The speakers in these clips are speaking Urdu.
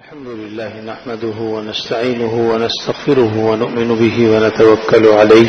الحمد لله نحمده ونستعينه ونستغفره ونؤمن به ونتوكل عليه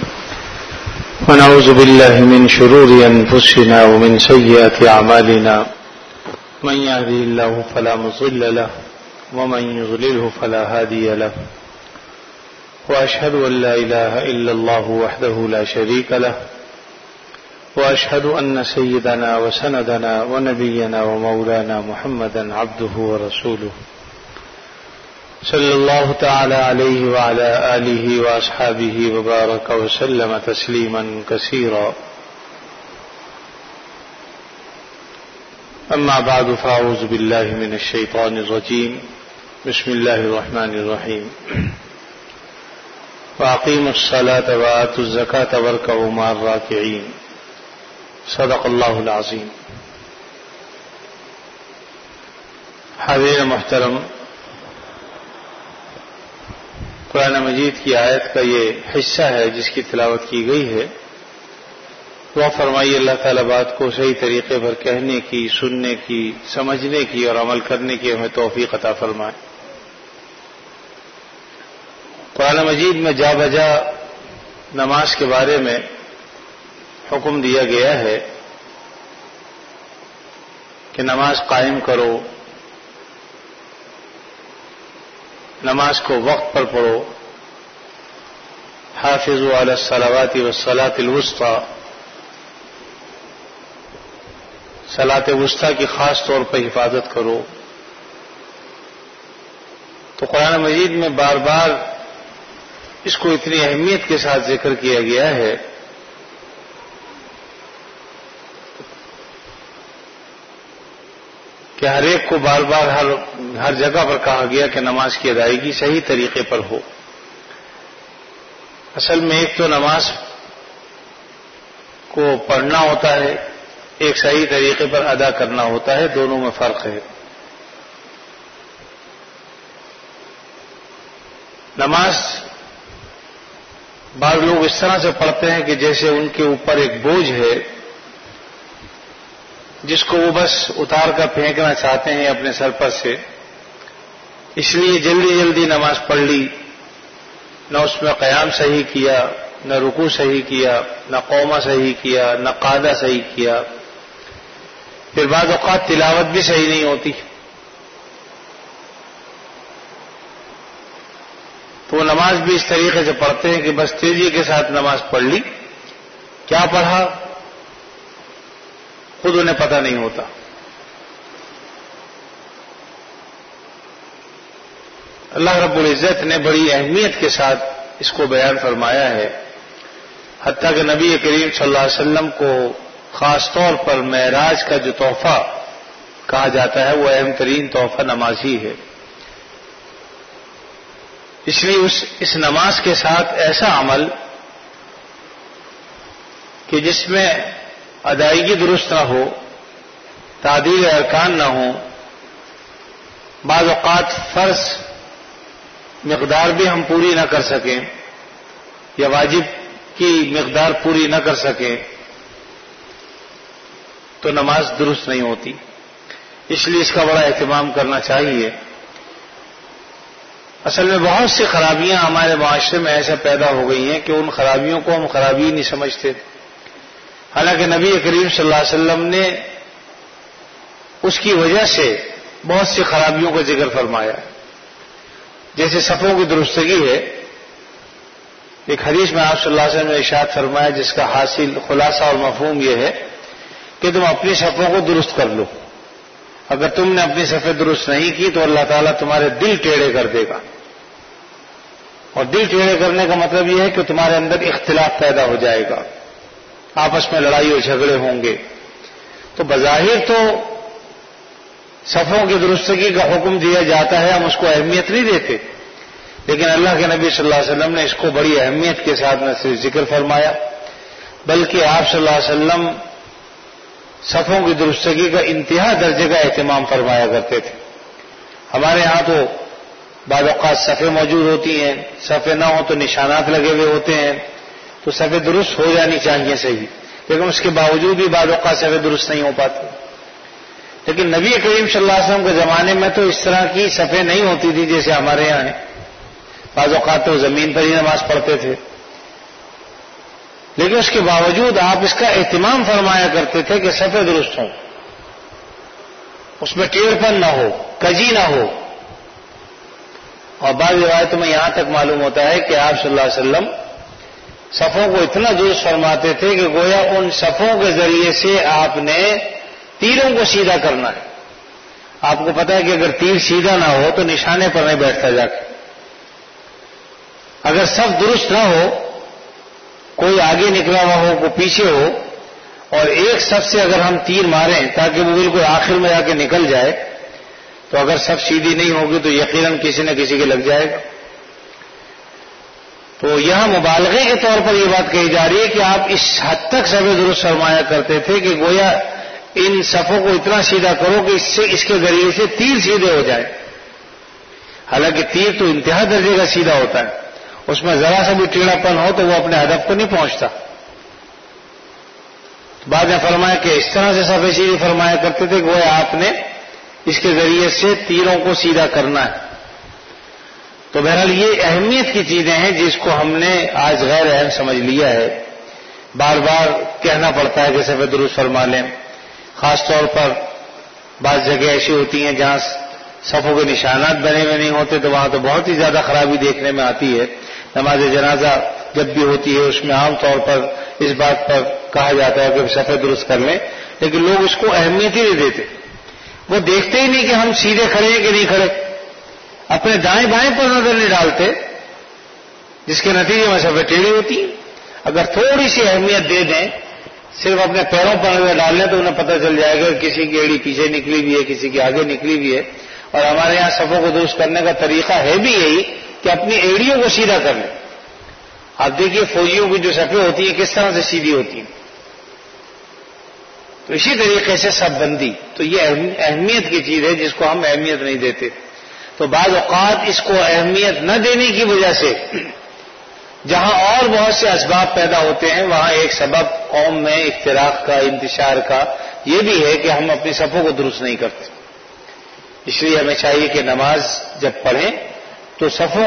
ونعوذ بالله من شرور أنفسنا ومن سيئات أعمالنا من يهده الله فلا مضل له ومن يضلله فلا هادي له وأشهد أن لا إله إلا الله وحده لا شريك له وأشهد أن سيدنا وسندنا ونبينا ومولانا محمدا عبده ورسوله صلى الله تعالى عليه وعلى آله وأصحابه وبارك وسلم تسليما كثيرا أما بعد فأعوذ بالله من الشيطان الرجيم بسم الله الرحمن الرحيم وأقيموا الصلاة وآتوا الزكاة واركعوا مع الراكعين صدق اللہ العظیم. حاضرین محترم، قرآن مجید کی آیت کا یہ حصہ ہے جس کی تلاوت کی گئی ہے. دعا فرمائیے اللہ تعالیٰ بات کو صحیح طریقے پر کہنے کی، سننے کی، سمجھنے کی اور عمل کرنے کی ہمیں توفیق عطا فرمائے. قرآن مجید میں جا بجا نماز کے بارے میں حکم دیا گیا ہے کہ نماز قائم کرو، نماز کو وقت پر پڑھو. حافظوا علی الصلوات والصلاۃ الوسطی، صلاۃ وسطی کی خاص طور پر حفاظت کرو. تو قرآن مجید میں بار بار اس کو اتنی اہمیت کے ساتھ ذکر کیا گیا ہے کہ ہر ایک کو بار بار ہر جگہ پر کہا گیا کہ نماز کی ادائیگی صحیح طریقے پر ہو. اصل میں ایک تو نماز کو پڑھنا ہوتا ہے، ایک صحیح طریقے پر ادا کرنا ہوتا ہے، دونوں میں فرق ہے. نماز بعض لوگ اس طرح سے پڑھتے ہیں کہ جیسے ان کے اوپر ایک بوجھ ہے جس کو وہ بس اتار کر پھینکنا چاہتے ہیں اپنے سر پر سے، اس لیے جلدی جلدی نماز پڑھ لی، نہ اس میں قیام صحیح کیا، نہ رکوع صحیح کیا، نہ قومہ صحیح کیا، نہ قعدہ صحیح کیا. پھر بعض اوقات تلاوت بھی صحیح نہیں ہوتی. تو وہ نماز بھی اس طریقے سے پڑھتے ہیں کہ بس تیزی کے ساتھ نماز پڑھ لی، کیا پڑھا خود انہیں پتہ نہیں ہوتا. اللہ رب العزت نے بڑی اہمیت کے ساتھ اس کو بیان فرمایا ہے، حتیٰ کہ نبی کریم صلی اللہ علیہ وسلم کو خاص طور پر معراج کا جو تحفہ کہا جاتا ہے وہ اہم ترین تحفہ نماز ہی ہے. اس لیے اس نماز کے ساتھ ایسا عمل کہ جس میں ادائیگی درست نہ ہو، تعدیل ارکان نہ ہو، بعض اوقات فرض مقدار بھی ہم پوری نہ کر سکیں یا واجب کی مقدار پوری نہ کر سکیں تو نماز درست نہیں ہوتی. اس لیے اس کا بڑا اہتمام کرنا چاہیے. اصل میں بہت سی خرابیاں ہمارے معاشرے میں ایسے پیدا ہو گئی ہیں کہ ان خرابیوں کو ہم خرابی نہیں سمجھتے، حالانکہ نبی کریم صلی اللہ علیہ وسلم نے اس کی وجہ سے بہت سی خرابیوں کا ذکر فرمایا. جیسے صفوں کی درستگی ہے. ایک حدیث میں آپ صلی اللہ علیہ وسلم نے ارشاد فرمایا جس کا حاصل خلاصہ اور مفہوم یہ ہے کہ تم اپنی صفوں کو درست کر لو. اگر تم نے اپنی صفیں درست نہیں کی تو اللہ تعالیٰ تمہارے دل ٹیڑھے کر دے گا. اور دل ٹیڑھے کرنے کا مطلب یہ ہے کہ تمہارے اندر اختلاف پیدا ہو جائے گا، آپس میں لڑائی اور جھگڑے ہوں گے. تو بظاہر تو صفوں کی درستگی کا حکم دیا جاتا ہے، ہم اس کو اہمیت نہیں دیتے، لیکن اللہ کے نبی صلی اللہ علیہ وسلم نے اس کو بڑی اہمیت کے ساتھ نہ صرف ذکر فرمایا بلکہ آپ صلی اللہ علیہ وسلم صفوں کی درستگی کا انتہا درجے کا اہتمام فرمایا کرتے تھے. ہمارے ہاں تو بعض اوقات صفیں موجود ہوتی ہیں، صفیں نہ ہوں تو نشانات لگے ہوئے ہوتے ہیں، تو صفیں درست ہو جانی چاہیے صحیح، لیکن اس کے باوجود بھی بعض اوقات صفیں درست نہیں ہو پاتی. لیکن نبی کریم صلی اللہ علیہ وسلم کے زمانے میں تو اس طرح کی صفیں نہیں ہوتی تھی جیسے ہمارے یہاں ہیں. بعض اوقات تو زمین پر ہی نماز پڑھتے تھے، لیکن اس کے باوجود آپ اس کا اہتمام فرمایا کرتے تھے کہ صفیں درست ہوں، اس میں ٹیڑھپن نہ ہو، کجی نہ ہو. اور بعض روایتوں میں یہاں تک معلوم ہوتا ہے کہ آپ صلی اللہ علیہ وسلم صفوں کو اتنا درست فرماتے تھے کہ گویا ان صفوں کے ذریعے سے آپ نے تیروں کو سیدھا کرنا ہے. آپ کو پتا ہے کہ اگر تیر سیدھا نہ ہو تو نشانے پر نہیں بیٹھتا جا کے. اگر صف درست نہ ہو، کوئی آگے نکلا ہوا ہو، کوئی پیچھے ہو، اور ایک صف سے اگر ہم تیر ماریں تاکہ وہ بالکل آخر میں جا کے نکل جائے، تو اگر صف سیدھی نہیں ہوگی تو یقیناً کسی نہ کسی کے لگ جائے گا. تو یہاں مبالغے کے طور پر یہ بات کہی جا رہی ہے کہ آپ اس حد تک صفیں درست فرمایا کرتے تھے کہ گویا ان صفوں کو اتنا سیدھا کرو کہ اس کے ذریعے سے تیر سیدھے ہو جائے. حالانکہ تیر تو انتہا درجے کا سیدھا ہوتا ہے، اس میں ذرا سا بھی ٹیڑھا پن ہو تو وہ اپنے ہدف کو نہیں پہنچتا. بعد میں فرمایا کہ اس طرح سے صفیں سیدھی فرمایا کرتے تھے کہ گویا آپ نے اس کے ذریعے سے تیروں کو سیدھا کرنا ہے. تو بہرحال یہ اہمیت کی چیزیں ہیں جس کو ہم نے آج غیر اہم سمجھ لیا ہے. بار بار کہنا پڑتا ہے کہ صفیں درست فرما لیں. خاص طور پر بعض جگہ ایسی ہوتی ہیں جہاں صفوں کے نشانات بنے ہوئے نہیں ہوتے تو وہاں تو بہت ہی زیادہ خرابی دیکھنے میں آتی ہے. نماز جنازہ جب بھی ہوتی ہے اس میں عام طور پر اس بات پر کہا جاتا ہے کہ صفیں درست کر لیں، لیکن لوگ اس کو اہمیت ہی نہیں دیتے. وہ دیکھتے ہی نہیں کہ ہم سیدھے کھڑے ہیں کہ نہیں کھڑے، اپنے دائیں بائیں پر نظر نہیں ڈالتے، جس کے نتیجے میں صفیں ٹیڑھی ہوتی ہیں. اگر تھوڑی سی اہمیت دے دیں، صرف اپنے پیروں پر نظر ڈال لیں تو انہیں پتہ چل جائے گا کہ کسی کی ایڑی پیچھے نکلی ہوئی ہے، کسی کی آگے نکلی ہوئی ہے. اور ہمارے یہاں صفوں کو درست کرنے کا طریقہ ہے بھی یہی کہ اپنی ایڑیوں کو سیدھا کر لیں. آپ دیکھیے فوجیوں کی جو صفیں ہوتی ہیں کس طرح سے سیدھی ہوتی ہیں. تو اسی طریقے سے صف بندی تو یہ اہمیت کی چیز ہے جس کو ہم اہمیت نہیں دیتے. تو بعض اوقات اس کو اہمیت نہ دینے کی وجہ سے جہاں اور بہت سے اسباب پیدا ہوتے ہیں وہاں ایک سبب قوم میں اختراق کا، انتشار کا یہ بھی ہے کہ ہم اپنی صفوں کو درست نہیں کرتے. اس لیے ہمیں چاہیے کہ نماز جب پڑھیں تو صفوں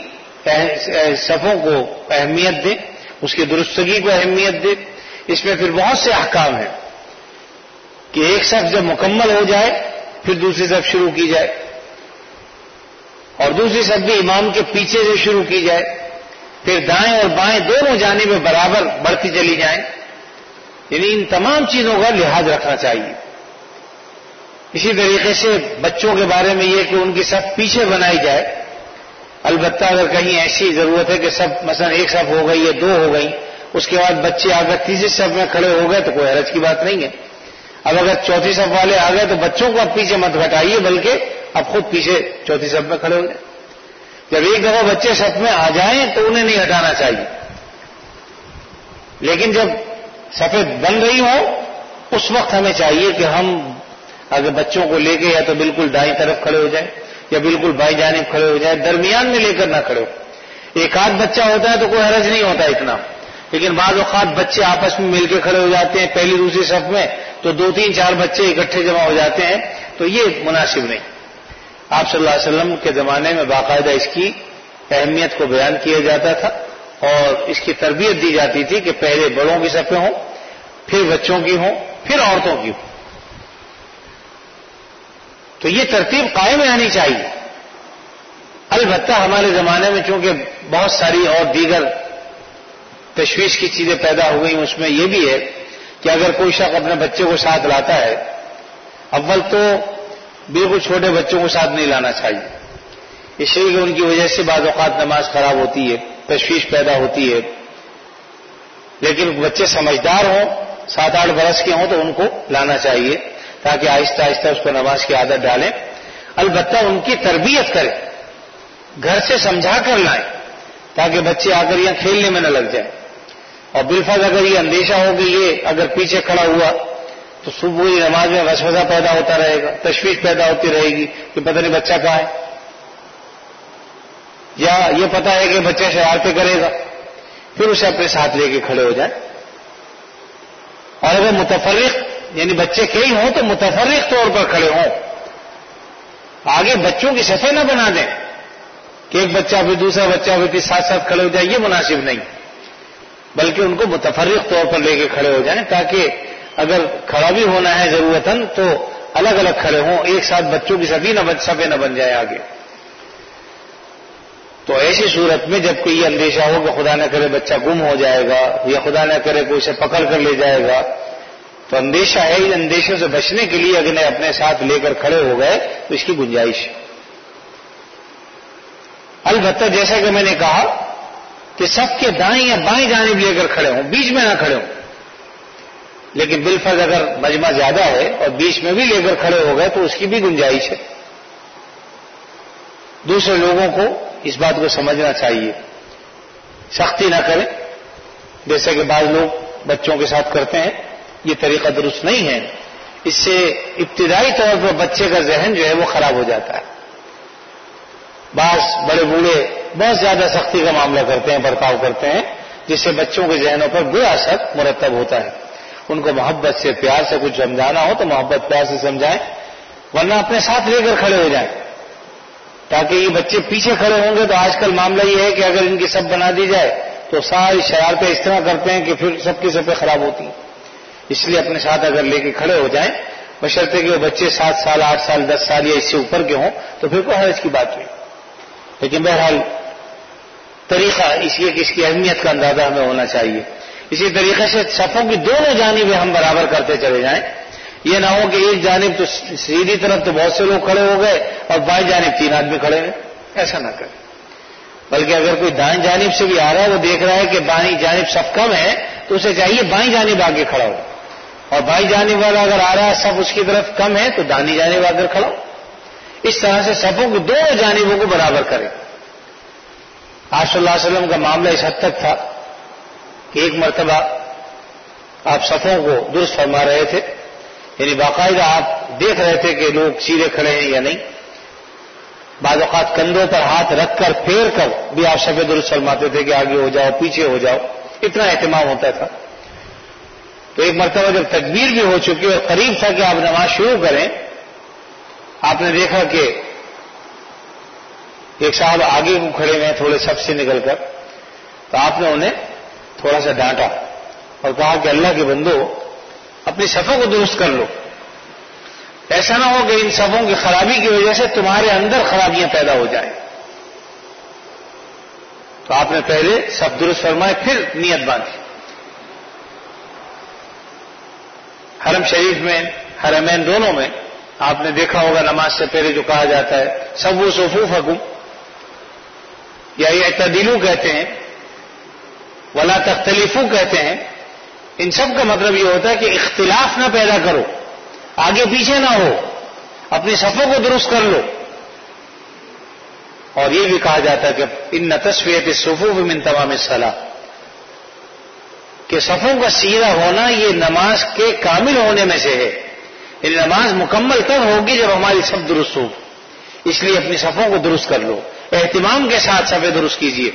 کو اہمیت دیں، اس کی درستگی کو اہمیت دیں. اس میں پھر بہت سے احکام ہیں کہ ایک صف جب مکمل ہو جائے پھر دوسری صف شروع کی جائے، اور دوسری صف بھی امام کے پیچھے سے شروع کی جائے، پھر دائیں اور بائیں دونوں جانبیں برابر بڑھتی چلی جائیں. یعنی ان تمام چیزوں کا لحاظ رکھنا چاہیے. اسی طریقے سے بچوں کے بارے میں یہ کہ ان کی صف پیچھے بنائی جائے. البتہ اگر کہیں ایسی ضرورت ہے کہ سب مثلا ایک صف ہو گئی یا دو ہو گئی، اس کے بعد بچے اگر تیسری صف میں کھڑے ہو گئے تو کوئی حرج کی بات نہیں ہے. اب اگر چوتھی صف والے آ گئے تو بچوں کو اب پیچھے مت گھٹائیے، بلکہ اب خود پیچھے چوتھی صف میں کھڑے ہو جائیں. جب ایک دفعہ بچے صف میں آ جائیں تو انہیں نہیں ہٹانا چاہیے، لیکن جب صفیں بن رہی ہوں اس وقت ہمیں چاہیے کہ ہم اگر بچوں کو لے کے یا تو بالکل دائیں طرف کھڑے ہو جائیں یا بالکل بائیں جانب کھڑے ہو جائیں، درمیان میں لے کر نہ کھڑے ہو. ایک آدھ بچہ ہوتا ہے تو کوئی حرج نہیں ہوتا اتنا، لیکن بعض اوقات بچے آپس میں مل کے کھڑے ہو جاتے ہیں پہلی دوسری صف میں، تو 2-3-4 بچے اکٹھے جمع ہو جاتے ہیں، تو یہ مناسب نہیں. آپ صلی اللہ علیہ وسلم کے زمانے میں باقاعدہ اس کی اہمیت کو بیان کیا جاتا تھا اور اس کی تربیت دی جاتی تھی کہ پہلے بڑوں کی صفیں ہوں، پھر بچوں کی ہوں، پھر عورتوں کی ہوں. تو یہ ترتیب قائم رہنی چاہیے. البتہ ہمارے زمانے میں چونکہ بہت ساری اور دیگر تشویش کی چیزیں پیدا ہو گئی، اس میں یہ بھی ہے کہ اگر کوئی شخص اپنے بچے کو ساتھ لاتا ہے، اول تو بالکل چھوٹے بچوں کو ساتھ نہیں لانا چاہیے، اس لیے کہ ان کی وجہ سے بعض اوقات نماز خراب ہوتی ہے، تشویش پیدا ہوتی ہے. لیکن بچے سمجھدار ہوں، 7-8 برس کے ہوں تو ان کو لانا چاہیے تاکہ آہستہ آہستہ اس کو نماز کی عادت ڈالیں. البتہ ان کی تربیت کریں، گھر سے سمجھا کر لائیں تاکہ بچے آ کر یہاں کھیلنے میں نہ لگ جائیں. اور بالفرض اگر یہ اندیشہ ہو کہ یہ اگر پیچھے کھڑا ہوا تو صبح کی نماز میں وسوسہ پیدا ہوتا رہے گا، تشویش پیدا ہوتی رہے گی کہ پتہ نہیں بچہ کہاں ہے، یا یہ پتہ ہے کہ بچہ شرارتیں کرے گا، پھر اسے اپنے ساتھ لے کے کھڑے ہو جائیں. اور اگر متفرق یعنی بچے کئی ہوں تو متفرق طور پر کھڑے ہوں. آگے بچوں کی صفیں نہ بنا دیں کہ ایک بچہ پھر دوسرا بچہ پھر ساتھ ساتھ کھڑے ہو جائے، یہ مناسب نہیں. بلکہ ان کو متفرق طور پر لے کے کھڑے ہو جائیں، تاکہ اگر کھڑا بھی ہونا ہے ضرورتاً تو الگ الگ کھڑے ہوں، ایک ساتھ بچوں کی صفیں نہ بن جائے آگے. تو ایسی صورت میں جب کوئی یہ اندیشہ ہو کہ خدا نہ کرے بچہ گم ہو جائے گا یا خدا نہ کرے کوئی اسے پکڑ کر لے جائے گا، تو اندیشہ ہے، ان اندیشوں سے بچنے کے لیے اگر اپنے ساتھ لے کر کھڑے ہو گئے تو اس کی گنجائش ہے. البتہ جیسا کہ میں نے کہا کہ سب کے دائیں یا بائیں جانب لے کر کھڑے ہوں، بیچ میں نہ کھڑے ہوں. لیکن بالفرض اگر مجمع زیادہ ہے اور بیچ میں بھی لے کر کھڑے ہو گئے تو اس کی بھی گنجائش ہے. دوسرے لوگوں کو اس بات کو سمجھنا چاہیے، سختی نہ کریں جیسے کہ بعض لوگ بچوں کے ساتھ کرتے ہیں. یہ طریقہ درست نہیں ہے. اس سے ابتدائی طور پر بچے کا ذہن جو ہے وہ خراب ہو جاتا ہے. بعض بڑے بوڑھے بہت زیادہ سختی کا معاملہ کرتے ہیں، برتاؤ کرتے ہیں، جس سے بچوں کے ذہنوں پر برا اثر مرتب ہوتا ہے. ان کو محبت سے پیار سے کچھ سمجھانا ہو تو محبت پیار سے سمجھائیں، ورنہ اپنے ساتھ لے کر کھڑے ہو جائیں تاکہ یہ بچے پیچھے کھڑے ہوں گے. تو آج کل معاملہ یہ ہے کہ اگر ان کی سب بنا دی جائے تو ساری شرارتیں اس طرح کرتے ہیں کہ پھر سب کی سبیں خراب ہوتی ہیں. اس لیے اپنے ساتھ اگر لے کے کھڑے ہو جائیں، بشرطے کہ وہ بچے 7 سال 8 سال 10 سال یا اس سے اوپر کے ہوں تو پھر کوئی حرج کی بات نہیں. لیکن بہرحال طریقہ اس لیے کہ اس کی اہمیت کا اندازہ ہمیں ہونا چاہیے. اسی طریقے سے صفوں کی دونوں جانبیں ہم برابر کرتے چلے جائیں. یہ نہ ہو کہ ایک جانب تو سیدھی طرف تو بہت سے لوگ کھڑے ہو گئے اور بائیں جانب 3 آدمی کھڑے ہیں. ایسا نہ کریں. بلکہ اگر کوئی دائیں جانب سے بھی آ رہا ہے، وہ دیکھ رہا ہے کہ بائیں جانب صف کم ہے تو اسے چاہیے بائیں جانب آگے کھڑا ہو، اور بائیں جانب والا اگر آ رہا ہے صف اس کی طرف کم ہے تو دائیں جانب آ کر کھڑا ہو. اس طرح سے صفوں کی دونوں جانبوں کو برابر کریں. آپ صلی اللہ علیہ وسلم کا معاملہ اس حد تک تھا کہ ایک مرتبہ آپ صفوں کو درست فرما رہے تھے، یعنی باقاعدہ آپ دیکھ رہے تھے کہ لوگ سیدھے کھڑے ہیں یا نہیں. بعض اوقات کندھوں پر ہاتھ رکھ کر پھیر کر بھی آپ صفیں درست فرماتے تھے کہ آگے ہو جاؤ پیچھے ہو جاؤ، اتنا اہتمام ہوتا تھا. تو ایک مرتبہ جب تکبیر بھی ہو چکی اور قریب تھا کہ آپ نماز شروع کریں، آپ نے دیکھا کہ ایک صاحب آگے کو کھڑے ہوئے ہیں تھوڑے صف سے نکل کر. تو آپ نے انہیں تھوڑا سا ڈانٹا اور کہا کہ اللہ کے بندو اپنی صفوں کو درست کر لو، ایسا نہ ہو کہ ان صفوں کی خرابی کی وجہ سے تمہارے اندر خرابیاں پیدا ہو جائیں. تو آپ نے پہلے صف درست فرمائے، پھر نیت باندھی. حرم شریف میں حرمین دونوں میں آپ نے دیکھا ہوگا نماز سے پہلے جو کہا جاتا ہے سووا صفوفکم، یا اعتدلوا کہتے ہیں، ولا تختلفوا کہتے ہیں. ان سب کا مطلب یہ ہوتا ہے کہ اختلاف نہ پیدا کرو، آگے پیچھے نہ ہو، اپنی صفوں کو درست کر لو. اور یہ بھی کہا جاتا ہے کہ ان تسویۃ الصفوف من تمام الصلاۃ، کہ صفوں کا سیدھا ہونا یہ نماز کے کامل ہونے میں سے ہے. یعنی نماز مکمل تب ہوگی جب ہماری صف درست ہو. اس لیے اپنی صفوں کو درست کر لو، اہتمام کے ساتھ صفیں درست کیجیے.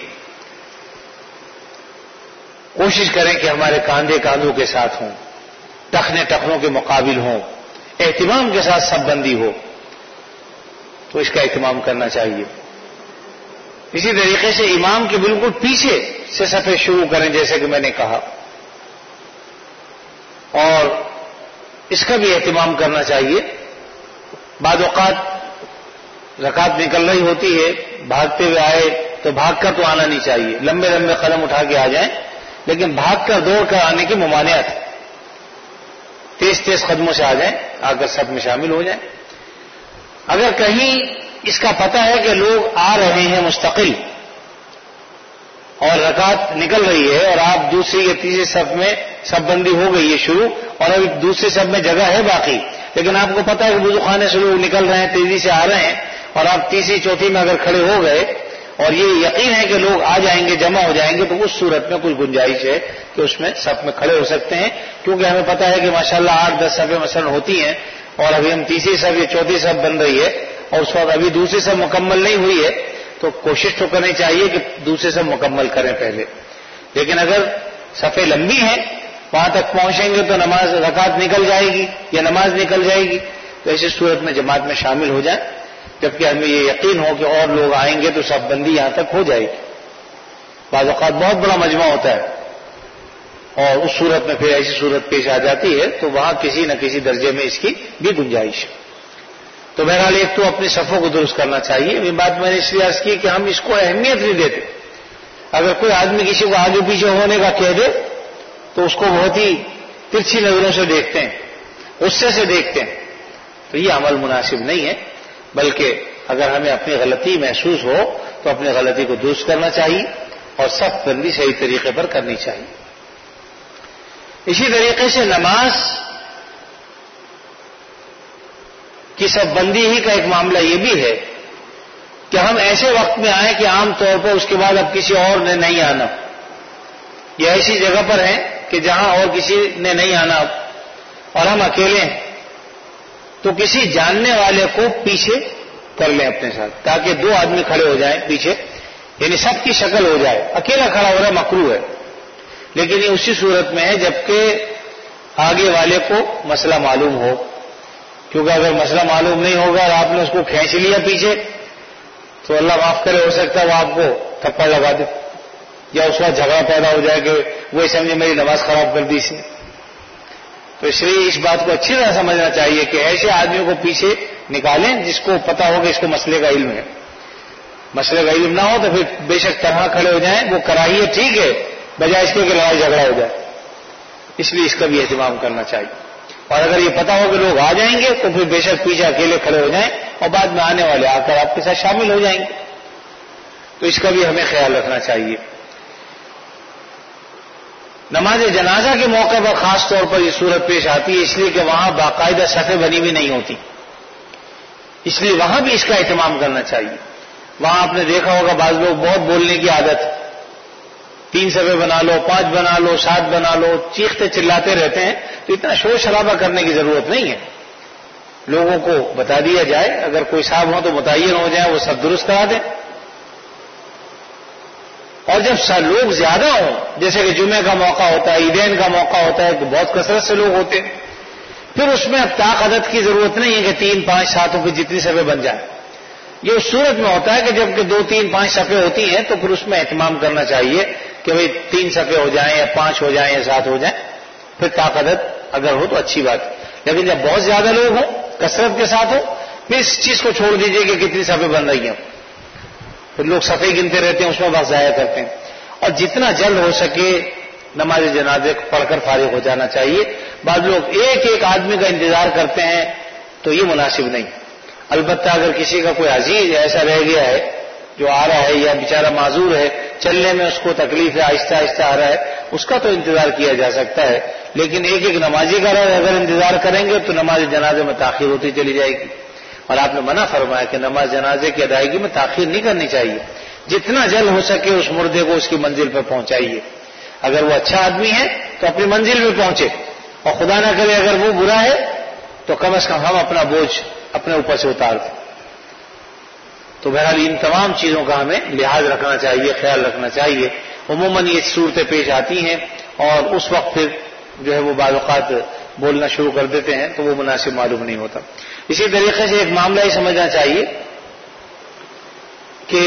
کوشش کریں کہ ہمارے کاندھے کاندھوں کے ساتھ ہوں، ٹخنے ٹخنوں کے مقابل ہوں، اہتمام کے ساتھ صف بندی ہو. تو اس کا اہتمام کرنا چاہیے. اسی طریقے سے امام کے بالکل پیچھے سے صفیں شروع کریں جیسے کہ میں نے کہا، اور اس کا بھی اہتمام کرنا چاہیے. بعض اوقات رکعت نکل رہی ہوتی ہے، بھاگتے ہوئے آئے تو بھاگ کر تو آنا نہیں چاہیے، لمبے لمبے قدم اٹھا کے آ جائیں، لیکن بھاگ کر دوڑ کر آنے کی ممانعت ہے. تیز تیز قدموں سے آ جائیں، آ کر سب میں شامل ہو جائیں. اگر کہیں اس کا پتہ ہے کہ لوگ آ رہے ہیں مستقل اور رکعت نکل رہی ہے اور آپ دوسری یا تیسری صف میں صف بندی ہو گئی ہے شروع، اور ابھی دوسری صف میں جگہ ہے باقی، لیکن آپ کو پتہ ہے کہ وضو خانے سے لوگ نکل رہے ہیں، تیزی سے آ رہے ہیں، اور آپ تیسری چوتھی میں اگر کھڑے ہو گئے اور یہ یقین ہے کہ لوگ آ جائیں گے، جمع ہو جائیں گے، تو اس صورت میں کچھ گنجائش ہے کہ اس میں صف میں کھڑے ہو سکتے ہیں. کیونکہ ہمیں پتہ ہے کہ ماشاءاللہ 8-10 صفیں مثلا ہوتی ہیں اور ابھی ہم تیسری صف یا چوتھی صف بن رہی ہے اور اس وقت ابھی دوسری صف مکمل نہیں ہوئی ہے، تو کوشش تو کرنی چاہیے کہ دوسری صف مکمل کریں پہلے. لیکن اگر صفیں لمبی ہیں وہاں تک پہنچیں گے تو نماز رکعت نکل جائے گی یا نماز نکل جائے گی. تو ایسی صورت میں جماعت میں شامل ہو جائیں, جبکہ ہمیں یہ یقین ہو کہ اور لوگ آئیں گے تو صف بندی یہاں تک ہو جائے گی. بعض اوقات بہت بڑا مجمع ہوتا ہے اور اس صورت میں پھر ایسی صورت پیش آ جاتی ہے تو وہاں کسی نہ کسی درجے میں اس کی بھی گنجائش ہے. تو بہرحال ایک تو اپنے صفوں کو درست کرنا چاہیے. یہ بات میں نے اس لیے عرض کی کہ ہم اس کو اہمیت نہیں دیتے. اگر کوئی آدمی کسی کو آگے پیچھے ہونے کا کہہ دے تو اس کو بہت ہی ترچھی نظروں سے دیکھتے ہیں, غصے سے دیکھتے ہیں. تو یہ عمل مناسب نہیں ہے, بلکہ اگر ہمیں اپنی غلطی محسوس ہو تو اپنی غلطی کو درست کرنا چاہیے اور صف بندی صحیح طریقے پر کرنی چاہیے. اسی طریقے سے نماز کی صف بندی ہی کا ایک معاملہ یہ بھی ہے کہ ہم ایسے وقت میں آئیں کہ عام طور پر اس کے بعد اب کسی اور نے نہیں آنا, یا ایسی جگہ پر ہیں کہ جہاں اور کسی نے نہیں آنا اور ہم اکیلے ہیں, تو کسی جاننے والے کو پیچھے کر لیں اپنے ساتھ تاکہ دو آدمی کھڑے ہو جائیں پیچھے, یعنی سب کی شکل ہو جائے. اکیلا کھڑا ہو رہا مکروہ ہے, لیکن یہ اسی صورت میں ہے جبکہ آگے والے کو مسئلہ معلوم ہو, کیونکہ اگر مسئلہ معلوم نہیں ہوگا اور آپ نے اس کو کھینچ لیا پیچھے تو اللہ معاف کرے ہو سکتا ہے وہ آپ کو تھپڑ لگا دے یا اس وقت جھگڑا پیدا ہو جائے کہ وہی سمجھے میری نماز خراب کر دی اس نے. تو اس لیے اس بات کو اچھی طرح سمجھنا چاہیے کہ ایسے آدمیوں کو پیچھے نکالیں جس کو پتا ہو کہ اس کو مسئلے کا علم ہے. مسئلے کا علم نہ ہو تو پھر بے شک طرح کھڑے ہو جائیں, وہ کراہیے ٹھیک ہے, بجائے اس کے کہ لڑائی جھگڑا ہو جائے. اس لیے اس کا بھی اہتمام کرنا چاہیے. اور اگر یہ پتا ہو کہ لوگ آ جائیں گے تو پھر بے شک پیچھے اکیلے کھڑے ہو جائیں اور بعد میں آنے والے آ کر آپ کے ساتھ شامل ہو جائیں گے. تو اس کا بھی ہمیں خیال رکھنا چاہیے. نماز جنازہ کے موقع پر خاص طور پر یہ صورت پیش آتی ہے, اس لیے کہ وہاں باقاعدہ صفیں بنی ہوئی نہیں ہوتی, اس لیے وہاں بھی اس کا اہتمام کرنا چاہیے. وہاں آپ نے دیکھا ہوگا بعض لوگ بہت بولنے کی عادت, 3 صفیں بنا لو, 5 بنا لو, 7 بنا لو, چیختے چلاتے رہتے ہیں. تو اتنا شور شرابہ کرنے کی ضرورت نہیں ہے. لوگوں کو بتا دیا جائے, اگر کوئی صاحب ہو تو متعین ہو جائے, وہ سب درست کرا دیں. اور جب لوگ زیادہ ہوں, جیسے کہ جمعے کا موقع ہوتا ہے, عیدین کا موقع ہوتا ہے, تو بہت کثرت سے لوگ ہوتے ہیں, پھر اس میں اب طاق عدد کی ضرورت نہیں ہے کہ 3 5 7 کی جتنی صفیں بن جائیں. یہ اس صورت میں ہوتا ہے کہ جب کہ 2 3 5 صفیں ہوتی ہیں تو پھر اس میں اہتمام کرنا چاہیے کہ بھئی 3 صفیں ہو جائیں یا 5 ہو جائیں یا 7 ہو جائیں, پھر طاق عدد اگر ہو تو اچھی بات ہے. لیکن جب بہت زیادہ لوگ ہوں, کثرت کے ساتھ ہو, پھر اس چیز کو چھوڑ دیجئے کہ کتنی صفیں بن رہی ہیں. پھر لوگ صفیں گنتے رہتے ہیں, اس میں وقت ضائع کرتے ہیں. اور جتنا جلد ہو سکے نماز جنازے کو پڑھ کر فارغ ہو جانا چاہیے. بعض لوگ ایک آدمی کا انتظار کرتے ہیں تو یہ مناسب نہیں. البتہ اگر کسی کا کوئی عزیز ایسا رہ گیا ہے جو آ رہا ہے یا بیچارہ معذور ہے, چلنے میں اس کو تکلیف ہے, آہستہ آہستہ آ رہا ہے, اس کا تو انتظار کیا جا سکتا ہے. لیکن ایک نمازی کا اگر انتظار کریں گے تو نماز جنازے میں تاخیر ہوتی چلی جائے گی. اور آپ نے منع فرمایا کہ نماز جنازے کی ادائیگی میں تاخیر نہیں کرنی چاہیے. جتنا جلد ہو سکے اس مردے کو اس کی منزل پر پہنچائیے. اگر وہ اچھا آدمی ہے تو اپنی منزل میں پہنچے, اور خدا نہ کرے اگر وہ برا ہے تو کم از کم ہم اپنا بوجھ اپنے اوپر سے اتار دیں. تو بہرحال ان تمام چیزوں کا ہمیں لحاظ رکھنا چاہیے, خیال رکھنا چاہیے. عموماً یہ صورتیں پیش آتی ہیں اور اس وقت پھر جو ہے وہ بعض اوقات بولنا شروع کر دیتے ہیں تو وہ مناسب معلوم نہیں ہوتا. اسی طریقے سے ایک معاملہ یہ سمجھنا چاہیے کہ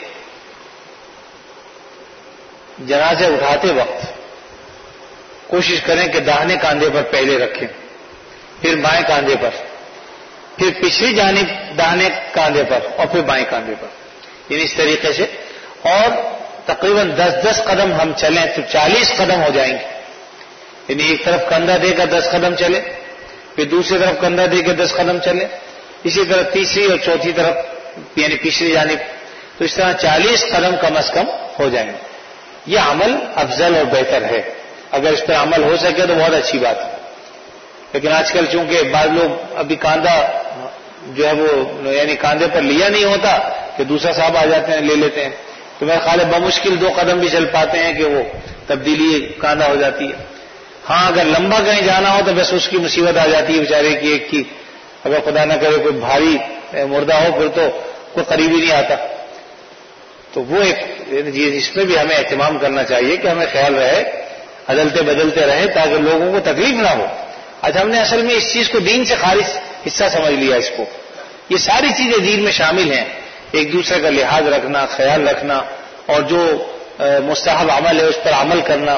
جنازے اٹھاتے وقت کوشش کریں کہ داہنے کاندھے پر پہلے رکھیں, پھر بائیں کاندھے پر, پھر پچھلی جانب داہنے کاندھے پر اور پھر بائیں کاندھے پر, یعنی اس طریقے سے. اور تقریباً 10 قدم ہم چلیں تو 40 قدم ہو جائیں گے. یعنی ایک طرف کندھا دے کر 10 قدم چلے, پھر دوسری طرف کندھا دے کے 10 قدم چلے, اسی طرح تیسری اور چوتھی طرف یعنی پچھلی جانب, تو اس طرح 40 قدم کم از کم ہو جائیں گے. یہ عمل افضل اور بہتر ہے. اگر اس پر عمل ہو سکے تو بہت اچھی بات ہے. لیکن آج کل چونکہ بعض لوگ ابھی کاندھا جو ہے وہ یعنی کاندھے پر لیا نہیں ہوتا کہ دوسرا صاحب آ جاتے ہیں لے لیتے ہیں, تو میرے خیال ہے بمشکل 2 قدم بھی چل پاتے ہیں کہ وہ تبدیلی کاندھا ہو جاتی ہے. ہاں اگر لمبا کہیں جانا ہو تو بس اس کی مصیبت آ جاتی ہے بیچارے کی ایک کی, اگر خدا نہ کرے کوئی بھاری مردہ ہو پھر تو کوئی قریب ہی نہیں آتا. تو وہ ایک اس میں بھی ہمیں اہتمام کرنا چاہیے کہ ہمیں خیال رہے بدلتے بدلتے رہے تاکہ لوگوں کو تکلیف نہ ہو. آج ہم نے اصل میں اس چیز کو دین سے خارج حصہ سمجھ لیا. اس کو یہ ساری چیزیں دین میں شامل ہیں. ایک دوسرے کا لحاظ رکھنا, خیال رکھنا, اور جو مستحب عمل ہے اس پر عمل کرنا.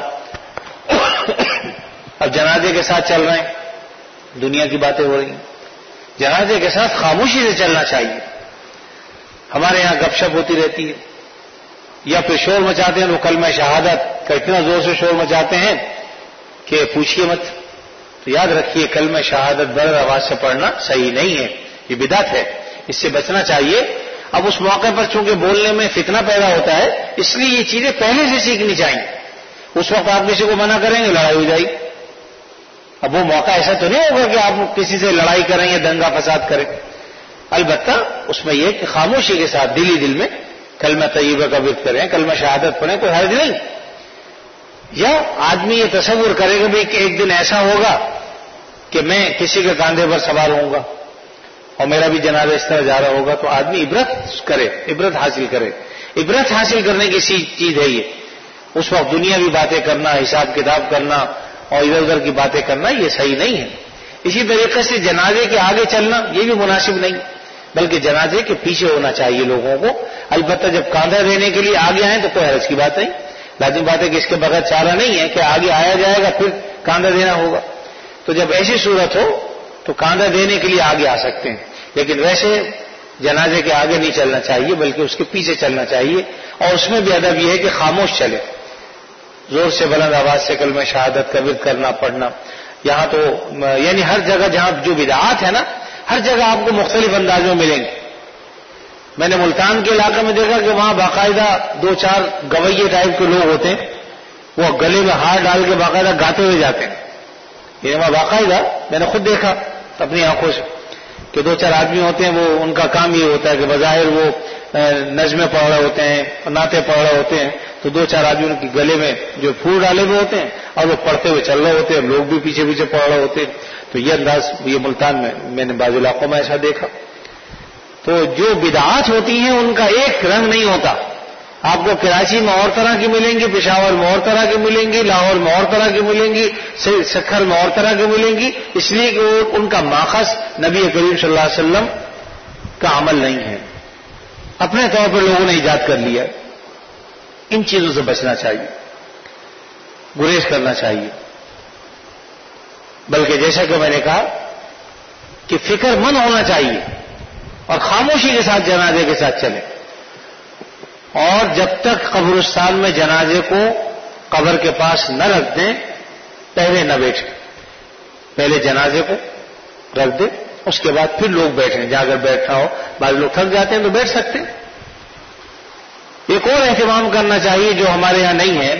اب جنازے کے ساتھ چل رہے ہیں, دنیا کی باتیں ہو رہی ہیں. جنازے کے ساتھ خاموشی سے چلنا چاہیے. ہمارے یہاں گپ شپ ہوتی رہتی ہے, یا پھر شور مچاتے ہیں. وہ کلمہ شہادت کا اتنا زور سے شور مچاتے ہیں کہ پوچھیے مت. تو یاد رکھیے کلمہ شہادت بڑی آواز سے پڑھنا صحیح نہیں ہے, یہ بدعت ہے, اس سے بچنا چاہیے. اب اس موقع پر چونکہ بولنے میں فتنہ پیدا ہوتا ہے, اس لیے یہ چیزیں پہلے سے سیکھنی چاہیے. اس وقت آپ کسی کو منع کریں گے, لڑائی ہو جائے گی. اب وہ موقع ایسا تو نہیں ہوگا کہ آپ کسی سے لڑائی کریں یا دنگا فساد کریں. البتہ اس میں یہ کہ خاموشی کے ساتھ دل ہی دل میں کلمہ طیبہ کا ورد کریں, کلمہ شہادت پڑھیں, کوئی حرج نہیں. یا آدمی یہ تصور کرے گا کہ ایک دن ایسا ہوگا کہ میں کسی کے کاندھے پر سوار ہوں گا اور میرا بھی جنازہ اس طرح جا رہا ہوگا, تو آدمی عبرت کرے, عبرت حاصل کرے. عبرت حاصل کرنے کی چیز ہے یہ. اس وقت دنیاوی باتیں کرنا, حساب کتاب کرنا اور ادھر ادھر کی باتیں کرنا یہ صحیح نہیں ہے. اسی طریقے سے جنازے کے آگے چلنا یہ بھی مناسب نہیں, بلکہ جنازے کے پیچھے ہونا چاہیے لوگوں کو. البتہ جب کاندھا دینے کے لیے آگے آئیں تو کوئی حرج کی بات نہیں. لازم بات ہے کہ اس کے بغیر چارہ نہیں ہے کہ آگے آیا جائے گا پھر کاندھا دینا ہوگا. تو جب ایسی صورت ہو تو کاندھا دینے کے لیے آگے آ سکتے ہیں, لیکن ویسے جنازے کے آگے نہیں چلنا چاہیے بلکہ اس کے پیچھے چلنا چاہیے. اور اس میں بھی ادب یہ ہے کہ خاموش چلے, زور سے بلند آواز سے کلمہ شہادت کا ورد کرنا, پڑھنا. یہاں تو یعنی ہر جگہ جہاں جو بدعات ہے نا, ہر جگہ آپ کو مختلف انداز میں ملیں گے. میں نے ملتان کے علاقے میں دیکھا کہ وہاں باقاعدہ 2-4 گویے ٹائپ کے لوگ ہوتے ہیں, وہ گلے میں ہار ڈال کے باقاعدہ گاتے ہوئے جاتے ہیں. یہ وہاں باقاعدہ میں نے خود دیکھا اپنی آنکھوں سے کہ 2-4 آدمی ہوتے ہیں, وہ ان کا کام یہ ہوتا ہے کہ بظاہر وہ نظمیں پڑھ رہے ہوتے ہیں, نعتیں پڑھ رہے ہوتے ہیں, تو 2-4 آدمی ان کے گلے میں جو پھول ڈالے ہوئے ہوتے ہیں اور وہ پڑھتے ہوئے چل رہے ہوتے ہیں, لوگ بھی پیچھے پیچھے پڑھ رہے ہوتے ہیں. تو یہ انداز یہ ملتان میں نے بعض علاقوں میں ایسا دیکھا. تو جو بدعات ہوتی ہیں ان کا ایک رنگ نہیں ہوتا. آپ کو کراچی میں اور طرح کی ملیں گی, پشاور میں اور طرح کی ملیں گی, لاہور میں اور طرح کی ملیں گی, سکھر میں اور طرح کی ملیں گی, اس لیے کہ ان کا ماخذ نبی کریم صلی اللہ علیہ وسلم کا عمل نہیں ہے, اپنے طور پر لوگوں نے ایجاد کر لیا. ان چیزوں سے بچنا چاہیے, گریز کرنا چاہیے. بلکہ جیسا کہ میں نے کہا کہ فکر مند ہونا چاہیے اور خاموشی کے ساتھ جنازے کے ساتھ چلیں. اور جب تک قبرستان میں جنازے کو قبر کے پاس نہ رکھ دیں پہلے نہ بیٹھیں. پہلے جنازے کو رکھ دیں, اس کے بعد پھر لوگ بیٹھیں. جہاں اگر بیٹھنا ہو, بعض لوگ تھک جاتے ہیں تو بیٹھ سکتے ہیں. ایک اور اہتمام کرنا چاہیے جو ہمارے یہاں نہیں ہے,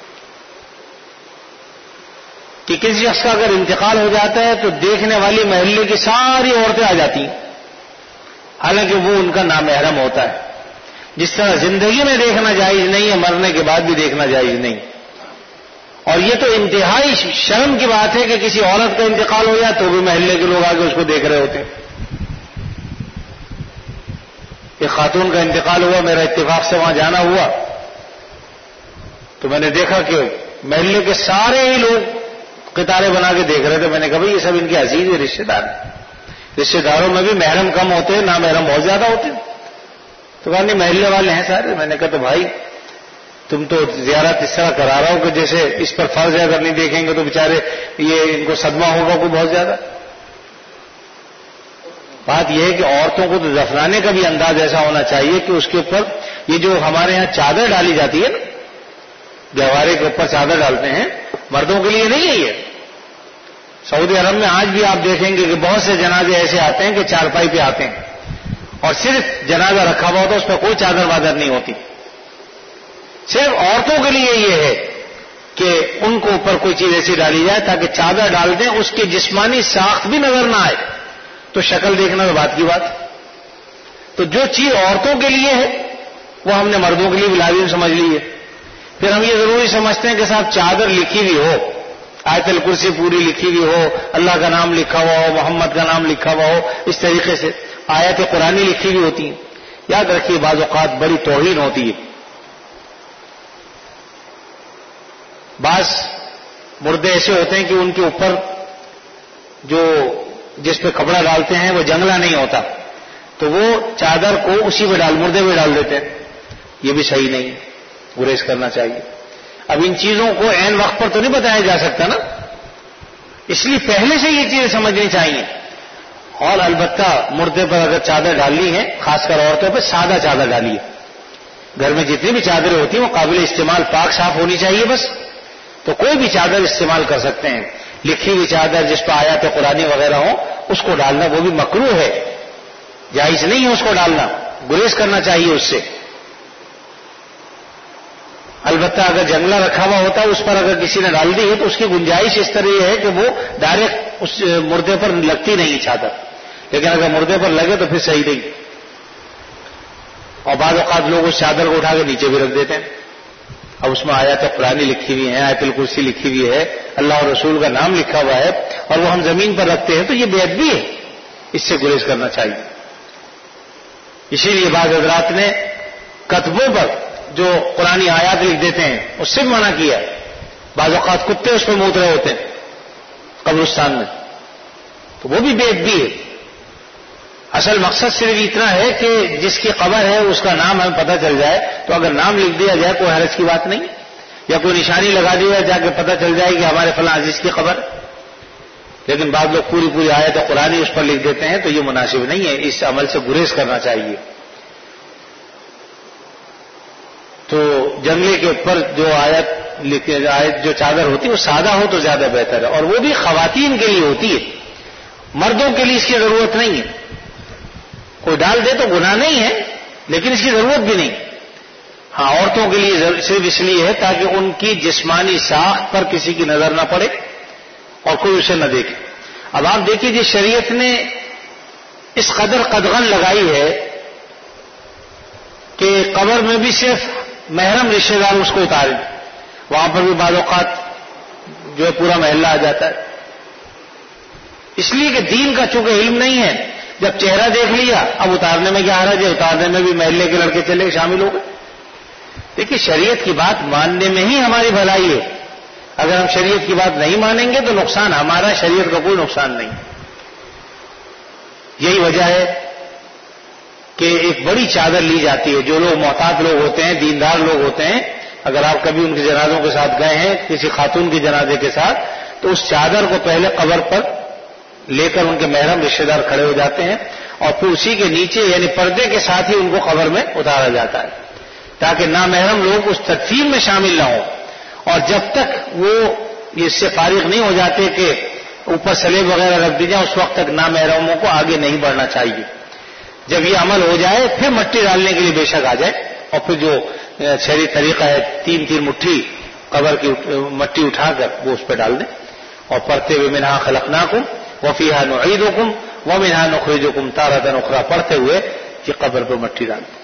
کہ کسی شخص کا اگر انتقال ہو جاتا ہے تو دیکھنے والی محلے کی ساری عورتیں آ جاتی ہیں, حالانکہ وہ ان کا نامحرم ہوتا ہے. جس طرح زندگی میں دیکھنا جائز نہیں ہے, مرنے کے بعد بھی دیکھنا جائز نہیں. اور یہ تو انتہائی شرم کی بات ہے کہ کسی عورت کا انتقال ہو جائے تو بھی محلے کے لوگ آگے اس کو دیکھ رہے ہوتے ہیں. ایک خاتون کا انتقال ہوا, میرا اتفاق سے وہاں جانا ہوا, تو میں نے دیکھا کہ محلے کے سارے ہی لوگ قطاریں بنا کے دیکھ رہے تھے. میں نے کہا بھائی یہ سب ان کے عزیز رشتے دار ہیں. رشتے داروں میں بھی محرم کم ہوتے ہیں, نامحرم بہت زیادہ ہوتے ہیں. تو کہا نہیں محلے والے ہیں سارے. میں نے کہا تو بھائی تم تو زیارت اس طرح کرا رہا ہو کہ جیسے اس پر فرض ہے, اگر نہیں دیکھیں گے تو بیچارے یہ ان کو صدمہ ہوگا کوئی بہت زیادہ. بات یہ ہے کہ عورتوں کو تو دفنانے کا بھی انداز ایسا ہونا چاہیے کہ اس کے اوپر یہ جو ہمارے یہاں چادر ڈالی جاتی ہے نا, گہوارے کے اوپر چادر ڈالتے ہیں, مردوں کے لیے نہیں ہے یہ. سعودی عرب میں آج بھی آپ دیکھیں گے کہ بہت سے جنازے ایسے آتے ہیں کہ چارپائی پہ آتے ہیں اور صرف جنازہ رکھا ہوا ہوتا ہے, اس پہ کوئی چادر وادر نہیں ہوتی. صرف عورتوں کے لیے یہ ہے کہ ان کو اوپر کوئی چیز ایسی ڈالی جائے تاکہ چادر ڈال دیں, اس کی جسمانی ساخت بھی نظر نہ آئے, تو شکل دیکھنا تو بات کی بات. تو جو چیز عورتوں کے لیے ہے وہ ہم نے مردوں کے لیے بھی لازم سمجھ لی ہے. پھر ہم یہ ضروری سمجھتے ہیں کہ صاحب چادر لکھی ہوئی ہو, آیت الکرسی پوری لکھی ہوئی ہو, اللہ کا نام لکھا ہوا ہو, محمد کا نام لکھا ہوا ہو, اس طریقے سے آیت قرآنی لکھی ہوئی ہوتی ہیں. یاد رکھیے بعض اوقات بڑی توہین ہوتی ہے. بعض مردے ایسے ہوتے ہیں کہ ان کے اوپر جو جس پہ کپڑا ڈالتے ہیں وہ جنگلا نہیں ہوتا، تو وہ چادر کو اسی پہ مردے پہ ڈال دیتے ہیں. یہ بھی صحیح نہیں، گریز کرنا چاہیے. اب ان چیزوں کو عین وقت پر تو نہیں بتایا جا سکتا نا، اس لیے پہلے سے یہ چیزیں سمجھنی چاہیے. اور البتہ مردے پر اگر چادر ڈالنی ہے، خاص کر عورتوں پہ سادہ چادر ڈالیے. گھر میں جتنی بھی چادریں ہوتی ہیں وہ قابل استعمال پاک صاف ہونی چاہیے بس. تو کوئی بھی چادر استعمال کر سکتے ہیں. لکھی ہوئی چادر جس پہ آیات قرآنی وغیرہ ہو اس کو ڈالنا وہ بھی مکروہ ہے، جائز نہیں ہے اس کو ڈالنا، گریز کرنا چاہیے اس سے. البتہ اگر جنگلہ رکھا ہوا ہوتا ہے اس پر اگر کسی نے ڈال دی ہے تو اس کی گنجائش اس طرح یہ ہے کہ وہ ڈائریکٹ اس مردے پر لگتی نہیں چادر، لیکن اگر مردے پر لگے تو پھر صحیح نہیں. اور بعض اوقات لوگ اس چادر کو اٹھا کے نیچے بھی رکھ دیتے ہیں. اب اس میں آیات قرآنی لکھی ہوئی ہیں، آیت الکرسی لکھی ہوئی ہے، اللہ اور رسول کا نام لکھا ہوا ہے، اور وہ ہم زمین پر رکھتے ہیں تو یہ بے ادبی ہے، اس سے گریز کرنا چاہیے. اسی لیے بعض حضرات نے کتبوں پر جو قرآنی آیات لکھ دیتے ہیں اس سے بھی منع کیا. بعض اوقات کتے اس پہ موت رہے ہوتے ہیں قبرستان میں، تو وہ بھی بے ادبی ہے. اصل مقصد صرف اتنا ہے کہ جس کی قبر ہے اس کا نام ہمیں پتہ چل جائے، تو اگر نام لکھ دیا جائے کوئی حرج کی بات نہیں، یا کوئی نشانی لگا دی جائے جا کے پتہ چل جائے کہ ہمارے فلاں عزیز کی قبر. لیکن بعض لوگ پوری آیت قرآنی اس پر لکھ دیتے ہیں تو یہ مناسب نہیں ہے، اس عمل سے گریز کرنا چاہیے. تو جنگلے کے اوپر جو آیت جو چادر ہوتی ہے وہ سادہ ہو تو زیادہ بہتر ہے، اور وہ بھی خواتین کے لیے ہوتی ہے، مردوں کے لیے اس کی ضرورت نہیں ہے. کوئی ڈال دے تو گناہ نہیں ہے لیکن اس کی ضرورت بھی نہیں. ہاں عورتوں کے لیے صرف اس لیے ہے تاکہ ان کی جسمانی ساخت پر کسی کی نظر نہ پڑے اور کوئی اسے نہ دیکھے. اب آپ دیکھیے جی شریعت نے اس قدر قدغن لگائی ہے کہ قبر میں بھی صرف محرم رشتہ دار اس کو اتاریں، وہاں پر بھی بعض اوقات جو ہے پورا محلہ آ جاتا ہے. اس لیے کہ دین کا چونکہ علم نہیں ہے، جب چہرہ دیکھ لیا اب اتارنے میں کیا حرج ہے، اتارنے میں بھی محلے کے لڑکے چلے شامل ہو گئے. دیکھیے شریعت کی بات ماننے میں ہی ہماری بھلائی ہے. اگر ہم شریعت کی بات نہیں مانیں گے تو نقصان ہمارا، شریعت کا کوئی نقصان نہیں. یہی وجہ ہے کہ ایک بڑی چادر لی جاتی ہے. جو لوگ محتاط لوگ ہوتے ہیں، دیندار لوگ ہوتے ہیں، اگر آپ کبھی ان کے جنازوں کے ساتھ گئے ہیں کسی خاتون کے جنازے کے ساتھ، تو اس چادر کو پہلے قبر پر لے کر ان کے محرم رشتہ دار کھڑے ہو جاتے ہیں اور پھر اسی کے نیچے یعنی پردے کے ساتھ ہی ان کو قبر میں اتارا جاتا ہے تاکہ نامحرم لوگ اس تدفین میں شامل نہ ہوں. اور جب تک وہ اس سے فارغ نہیں ہو جاتے کہ اوپر سلیب وغیرہ رکھ دی جائے اس وقت تک نامحرموں کو آگے نہیں بڑھنا چاہیے. جب یہ عمل ہو جائے پھر مٹی ڈالنے کے لیے بے شک آ جائے، اور پھر جو شہری طریقہ ہے 3 مٹھی قبر کی مٹی اٹھا کر وہ اس پہ ڈال دیں اور پڑھتے ہوئے منہا خلقناکم وفیہا نعیدکم ومنہا نخرجکم تارۃ اخری پڑھتے ہوئے کہ قبر پر مٹی ڈال دیں.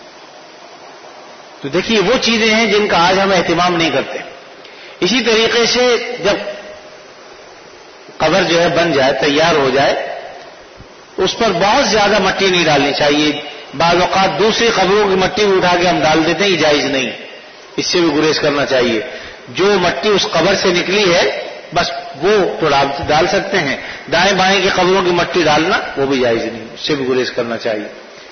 تو دیکھیے وہ چیزیں ہیں جن کا آج ہم اہتمام نہیں کرتے. اسی طریقے سے جب قبر جو ہے بن جائے، تیار ہو جائے، اس پر بہت زیادہ مٹی نہیں ڈالنی چاہیے. بعض اوقات دوسری قبروں کی مٹی بھی اٹھا کے ہم ڈال دیتے ہیں، یہ جائز نہیں، اس سے بھی گریز کرنا چاہیے. جو مٹی اس قبر سے نکلی ہے بس وہ تو ڈال سکتے ہیں، دائیں بائیں کی قبروں کی مٹی ڈالنا وہ بھی جائز نہیں، اس سے بھی گریز کرنا چاہیے.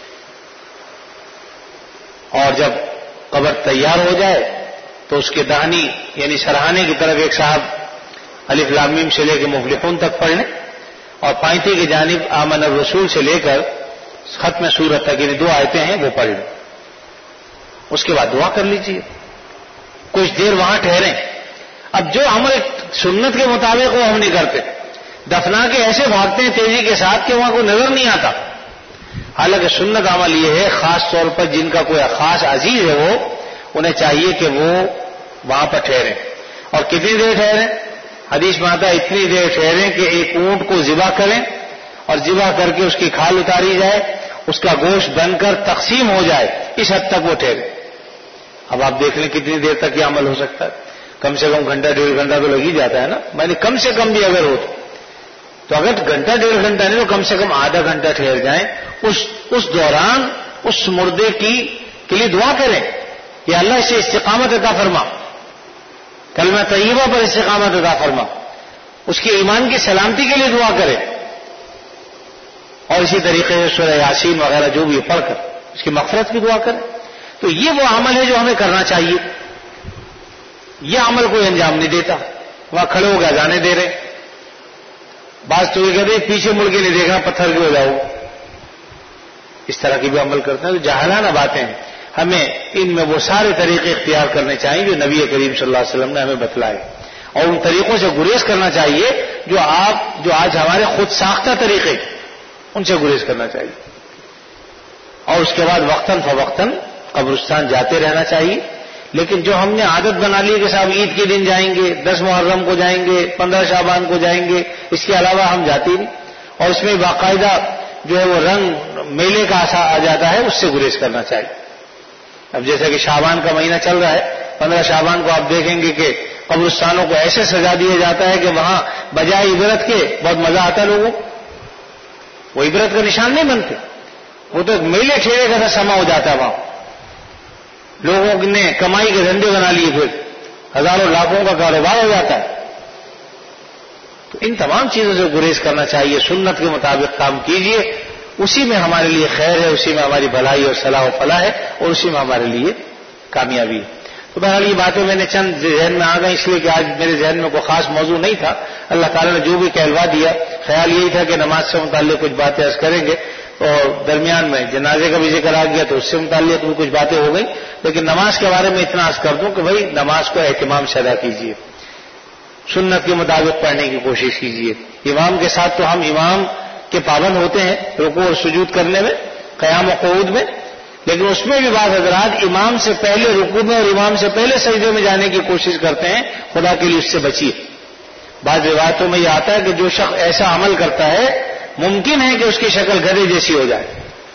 اور جب قبر تیار ہو جائے تو اس کے دہنی یعنی سرہانے کی طرف ایک صاحب الف لام میم سے لے کے مفلحون تک پڑھ لیں، اور پائنتی کی جانب آمن الرسول سے لے کر ختم سورت تک یعنی 2 آیتیں ہیں وہ پڑھ لیں. اس کے بعد دعا کر لیجیے، کچھ دیر وہاں ٹھہریں. اب جو عمل سنت کے مطابق وہ ہم نہیں کرتے، دفنا کے ایسے بھاگتے ہیں تیزی کے ساتھ کہ وہاں کوئی نظر نہیں آتا. حالانکہ سنت عمل یہ ہے خاص طور پر جن کا کوئی خاص عزیز ہے وہ انہیں چاہیے کہ وہ وہاں پر ٹھہریں. اور کتنی دیر ٹھہریں؟ حدیث میں آتا ہے اتنی دیر ٹھہریں کہ ایک اونٹ کو ذبح کریں اور ذبح کر کے اس کی کھال اتاری جائے، اس کا گوشت بن کر تقسیم ہو جائے، اس حد تک وہ ٹھہرے. اب آپ دیکھ لیں کتنی دیر تک یہ عمل ہو سکتا ہے. کم سے کم گھنٹہ 1.5 گھنٹہ تو لگ ہی جاتا ہے نا. میں نے کم سے کم بھی اگر ہو تو اگر گھنٹہ 1.5 گھنٹہ نہیں تو کم سے کم آدھا گھنٹہ ٹھہر جائیں. اس دوران اس مردے کے لیے دعا کریں کہ اللہ اسے استقامت عطا فرما. کلمہ طیبہ پر استقامت عطا فرما، اس کے ایمان کی سلامتی کے لیے دعا کرے، اور اسی طریقے سے سورہ یاسین وغیرہ جو بھی پڑھ کر اس کی مغفرت کی دعا کرے. تو یہ وہ عمل ہے جو ہمیں کرنا چاہیے. یہ عمل کوئی انجام نہیں دیتا، وہاں کھڑے ہو گیا جانے دے رہے. بعض تو یہ کہتے ہیں پیچھے مڑ کے نہیں دیکھنا پتھر کی ہو جاؤ، اس طرح کی بھی عمل کرتے ہیں. تو جاہلانہ باتیں ہیں. ہمیں ان میں وہ سارے طریقے اختیار کرنے چاہیے جو نبی کریم صلی اللہ علیہ وسلم نے ہمیں بتلائے، اور ان طریقوں سے گریز کرنا چاہیے جو آج ہمارے خود ساختہ طریقے، ان سے گریز کرنا چاہیے. اور اس کے بعد وقتاً فوقتاً قبرستان جاتے رہنا چاہیے. لیکن جو ہم نے عادت بنا لی کہ صاحب عید کے دن جائیں گے، 10 محرم کو جائیں گے، 15 شعبان کو جائیں گے، اس کے علاوہ ہم جاتے نہیں، اور اس میں باقاعدہ جو ہے وہ رنگ میلے کا آ جاتا ہے، اس سے گریز کرنا چاہیے. اب جیسا کہ شعبان کا مہینہ چل رہا ہے، 15 شعبان کو آپ دیکھیں گے کہ قبرستانوں کو ایسے سجا دیا جاتا ہے کہ وہاں بجائے عبرت کے بہت مزہ آتا ہے لوگوں. وہ عبرت کا نشان نہیں بنتے، وہ تو میلے ٹھیلے کا سما ہو جاتا ہے. وہاں لوگوں نے کمائی کے دھندے بنا لیے، پھر ہزاروں لاکھوں کا کاروبار ہو جاتا ہے. تو ان تمام چیزوں سے گریز کرنا چاہیے. سنت کے مطابق کام کیجئے، اسی میں ہمارے لیے خیر ہے، اسی میں ہماری بھلائی اور صلاح و فلاح ہے، اور اسی میں ہمارے لیے کامیابی ہے. تو بہرحال یہ باتیں میں نے چند ذہن میں آ گئی، اس لیے کہ آج میرے ذہن میں کوئی خاص موضوع نہیں تھا. اللہ تعالیٰ نے جو بھی کہلوا دیا، خیال یہی تھا کہ نماز سے متعلق کچھ باتیں عرض کریں گے، اور درمیان میں جنازے کا بھی ذکر آ گیا تو اس سے متعلق بھی کچھ باتیں ہو گئی. لیکن نماز کے بارے میں اتنا عرض کر دوں کہ بھائی نماز کو اہتمام سے ادا کیجیے، سنت کے مطابق پڑھنے کی کوشش کیجیے. امام کے ساتھ تو ہم امام کے پابند ہوتے ہیں رکوع اور سجود کرنے میں، قیام و قعود میں، لیکن اس میں بھی بعض حضرات امام سے پہلے رکوع میں اور امام سے پہلے سجدے میں جانے کی کوشش کرتے ہیں. خدا کے لیے اس سے بچیے. بعض روایتوں میں یہ آتا ہے کہ جو شخص ایسا عمل کرتا ہے ممکن ہے کہ اس کی شکل گدھے جیسی ہو جائے،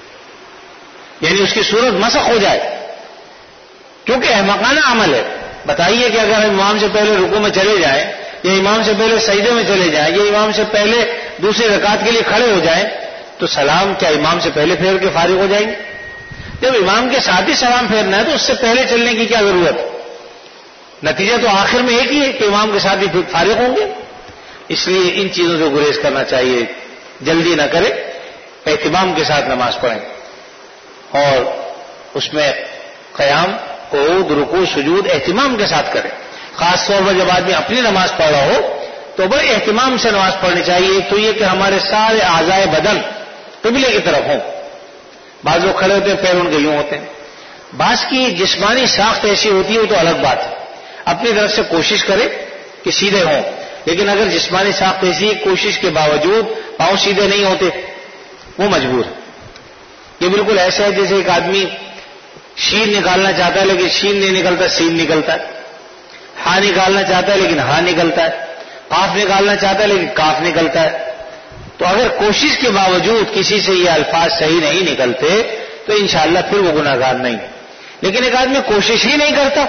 یعنی اس کی صورت مسخ ہو جائے، کیونکہ احمقانہ عمل ہے. بتائیے کہ اگر ہم امام سے پہلے رکوع میں چلے جائیں، یا امام سے پہلے سجدے میں چلے جائیں، یا امام سے پہلے دوسری رکعت کے لیے کھڑے ہو جائیں، تو سلام کیا امام سے پہلے پھیر کے فارغ ہو جائیں گے؟ جب امام کے ساتھ ہی سلام پھیرنا ہے تو اس سے پہلے چلنے کی کیا ضرورت؟ نتیجہ تو آخر میں ایک ہی ہے کہ امام کے ساتھ ہی فارغ ہوں گے. اس لیے ان چیزوں سے گریز کرنا چاہیے. جلدی نہ کریں، اہتمام کے ساتھ نماز پڑھیں، اور اس میں قیام قعود رکوع سجود اہتمام کے ساتھ کریں. خاص طور پر جب آدمی اپنی نماز پڑھ رہا ہو تو بڑے اہتمام سے نماز پڑھنی چاہیے. ایک تو یہ کہ ہمارے سارے اعضائے بدن قبلے کی طرف ہوں. بعض لوگ کھڑے ہوتے ہیں پیر ان کے یوں ہوتے ہیں. بعض کی جسمانی ساخت ایسی ہوتی ہے وہ تو الگ بات ہے، اپنی طرف سے کوشش کرے کہ سیدھے ہوں. لیکن اگر جسمانی ساخت ایسی کوشش کے باوجود پاؤں سیدھے نہیں ہوتے، وہ مجبور ہے. یہ بالکل ایسا ہے جیسے ایک آدمی شین نکالنا چاہتا ہے لیکن شین نہیں نکلتا، سین نکلتا ہے. ہاں نکالنا چاہتا ہے لیکن ہاں نکلتا ہے. قاف نکالنا چاہتا ہے لیکن کاف نکلتا ہے. تو اگر کوشش کے باوجود کسی سے یہ الفاظ صحیح نہیں نکلتے تو انشاءاللہ پھر وہ گناہگار نہیں. لیکن ایک آدمی کوشش ہی نہیں کرتا،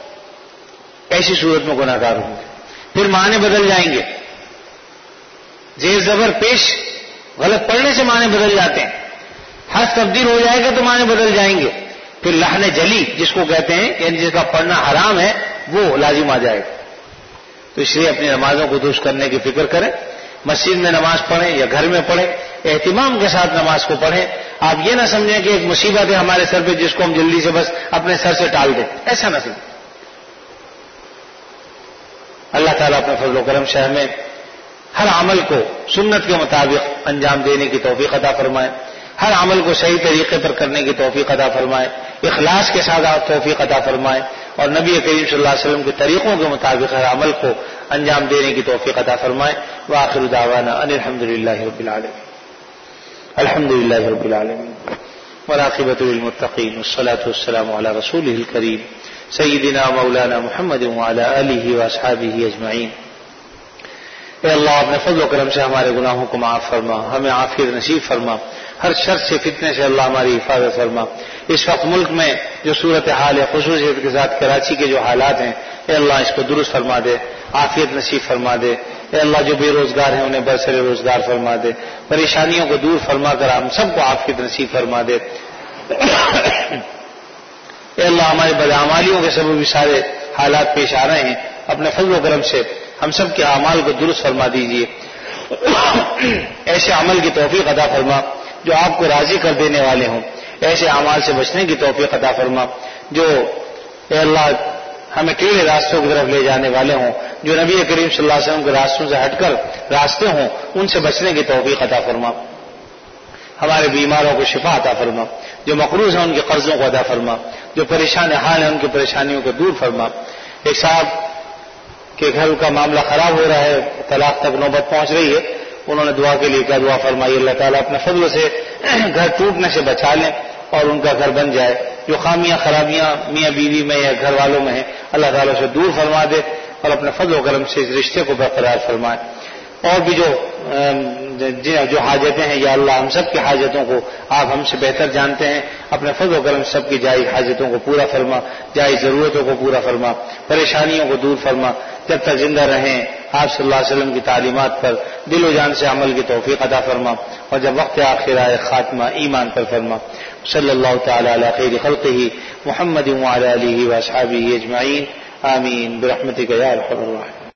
ایسی صورت میں گناہگار ہوں گے. پھر معنی بدل جائیں گے، زیر زبر پیش غلط پڑھنے سے معنی بدل جاتے ہیں. حرف تبدیل ہو جائے گا تو معنی بدل جائیں گے. پھر لحن جلی جس کو کہتے ہیں، یعنی جس کا پڑھنا حرام ہے، وہ لازم آ جائے گا. تو اس لیے اپنی نمازوں کو درست کرنے کی فکر کریں. مسجد میں نماز پڑھیں یا گھر میں پڑھیں، اہتمام کے ساتھ نماز کو پڑھیں. آپ یہ نہ سمجھیں کہ ایک مصیبت ہے ہمارے سر پہ جس کو ہم جلدی سے بس اپنے سر سے ٹال دیں، ایسا نہ سمجھیں. اللہ تعالیٰ اپنے فضل و کرم سے ہمیں ہر عمل کو سنت کے مطابق انجام دینے کی توفیق عطا فرمائے، ہر عمل کو صحیح طریقے پر کرنے کی توفیق عطا فرمائے، اخلاص کے ساتھ توفیق عطا فرمائے، اور نبی کریم صلی اللہ علیہ وسلم کے طریقوں کے مطابق ہر عمل کو انجام دینے کی توفیق عطا فرمائے. وآخر دعوانا ان الحمد للہ رب العالمین. الحمد للہ رب العالمین والعاقبۃ للمتقین والصلاۃ والسلام علی رسولہ الکریم سیدنا مولانا محمد وعلی آلہ واصحابہ اجمعین. اے اللہ اپنے فضل و کرم سے ہمارے گناہوں کو معاف فرما، ہمیں عافیت نصیب فرما، ہر شر سے فتنے سے اللہ ہماری حفاظت فرما. اس وقت ملک میں جو صورتحال ہے، خصوصیت کے ساتھ کراچی کے جو حالات ہیں، اے اللہ اس کو درست فرما دے، عافیت نصیب فرما دے. اے اللہ جو بے روزگار ہیں انہیں برسر روزگار فرما دے، پریشانیوں کو دور فرما کر ہم سب کو عافیت نصیب فرما دے. اے اللہ ہمارے بدعمالیوں کے سبب بھی سارے حالات پیش آ رہے ہیں، اپنے فضل و کرم سے ہم سب کے اعمال کو درست فرما دیجیے، ایسے عمل کی توفیق عطا فرما جو آپ کو راضی کر دینے والے ہوں، ایسے اعمال سے بچنے کی توفیق عطا فرما جو اے اللہ ہمیں ٹیڑھے راستوں کی طرف لے جانے والے ہوں، جو نبی کریم صلی اللہ علیہ وسلم کے راستوں سے ہٹ کر راستے ہوں ان سے بچنے کی توفیق عطا فرما، ہمارے بیماروں کو شفا عطا فرما، جو مقروض ہیں ان کے قرضوں کو ادا فرما، جو پریشان حال ہیں ان کی پریشانیوں کو دور فرما۔ ایک صاحب کے گھر کا معاملہ خراب ہو رہا ہے، طلاق تک نوبت پہنچ رہی ہے، انہوں نے دعا کے لیے کیا، دعا فرمائی اللہ تعالیٰ اپنے فضل سے گھر ٹوٹنے سے بچا لیں اور ان کا گھر بن جائے، جو خامیاں خرابیاں میاں بیوی میں یا گھر والوں میں ہیں اللہ تعالیٰ سے دور فرما دے اور اپنے فضل و کرم سے اس رشتے کو برقرار فرمائے۔ اور بھی جو حاجتیں ہیں یا اللہ ہم سب کی حاجتوں کو آپ ہم سے بہتر جانتے ہیں، اپنے فضل و کرم سب کی جائز حاجتوں کو پورا فرما، جائز ضرورتوں کو پورا فرما، پریشانیوں کو دور فرما، جب تک زندہ رہیں آپ صلی اللہ علیہ وسلم کی تعلیمات پر دل و جان سے عمل کی توفیق عطا فرما، اور جب وقت آخر آئے خاتمہ ایمان پر فرما۔ صلی اللہ تعالی علی خیر خلقہ محمد وعلی آلہ واصحابہ اجمعین، آمین برحمتک یا ارحم الراحمین۔